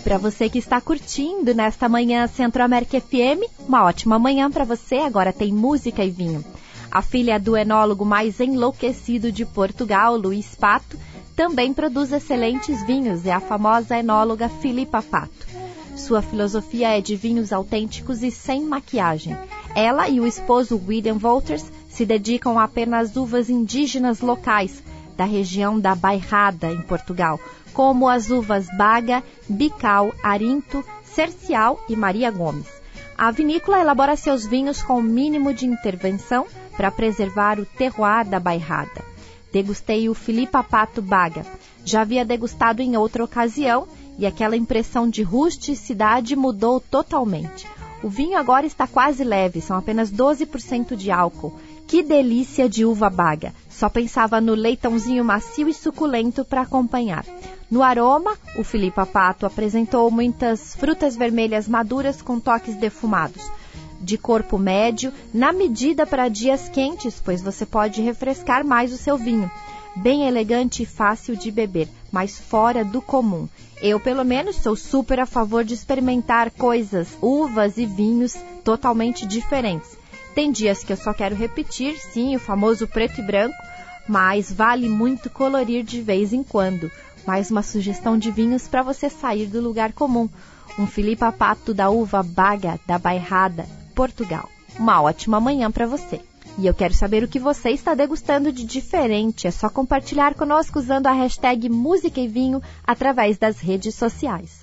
para você que está curtindo nesta manhã Centro-América FM, uma ótima manhã para você. Agora tem música e vinho. A filha do enólogo mais enlouquecido de Portugal, Luís Pato, também produz excelentes vinhos. É a famosa enóloga Filipa Pato. Sua filosofia é de vinhos autênticos e sem maquiagem. Ela e o esposo William Wolters se dedicam a apenas uvas indígenas locais da região da Bairrada, em Portugal, como as uvas Baga, Bical, Arinto, Cercial e Maria Gomes. A vinícola elabora seus vinhos com o mínimo de intervenção para preservar o terroir da Bairrada. Degustei o Filipa Pato Baga. Já havia degustado em outra ocasião e aquela impressão de rusticidade mudou totalmente. O vinho agora está quase leve, são apenas 12% de álcool. Que delícia de uva Baga! Só pensava no leitãozinho macio e suculento para acompanhar. No aroma, o Filipa Pato apresentou muitas frutas vermelhas maduras com toques defumados. De corpo médio, na medida para dias quentes, pois você pode refrescar mais o seu vinho. Bem elegante e fácil de beber, mas fora do comum. Eu, pelo menos, sou super a favor de experimentar coisas, uvas e vinhos totalmente diferentes. Tem dias que eu só quero repetir, sim, o famoso preto e branco, mas vale muito colorir de vez em quando. Mais uma sugestão de vinhos para você sair do lugar comum. Um Filipa Pato da uva Baga, da Bairrada, Portugal. Uma ótima manhã para você. E eu quero saber o que você está degustando de diferente. É só compartilhar conosco usando a hashtag Música e Vinho através das redes sociais.